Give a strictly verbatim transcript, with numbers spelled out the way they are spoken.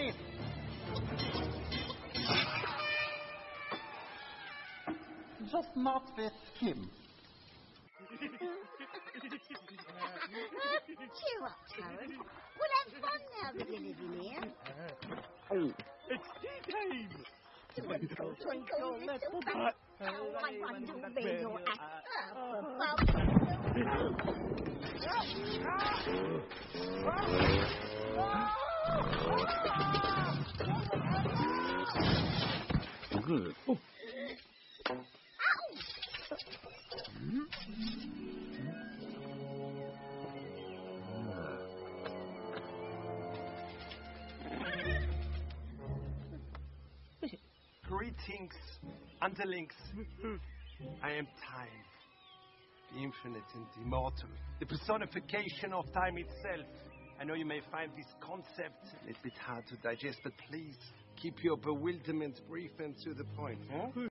Just not with him. Cheer up, Clarence. We'll have fun now that you're living here. Oh, it's tea time! Twinkle, twinkle, little bat. Oh, I wonder where you're at. Good. Oh. Greetings, underlings. I am time, the infinite and immortal, the personification of time itself. I know you may find this concept a little bit hard to digest, but please keep your bewilderment brief and to the point. Huh?